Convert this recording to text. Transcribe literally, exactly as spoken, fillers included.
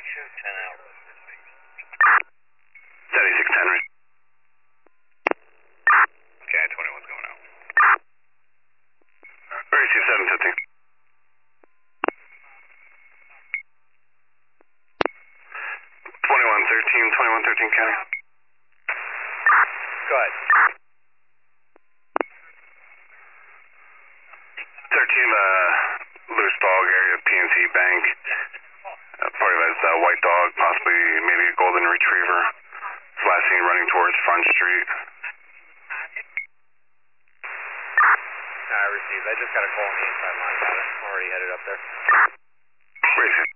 ten out. seventy-six ten, right? Okay, I twenty-one's going out. Receive seven fifty. twenty-one thirteen, twenty-one thirteen county. Go ahead. thirteen, uh, loose dog area, P N C Bank. Uh, part of it is a white dog, possibly maybe a golden retriever. Last seen running towards Front Street. I received. I just got a call on the inside line about it. I'm already headed up there. Receive.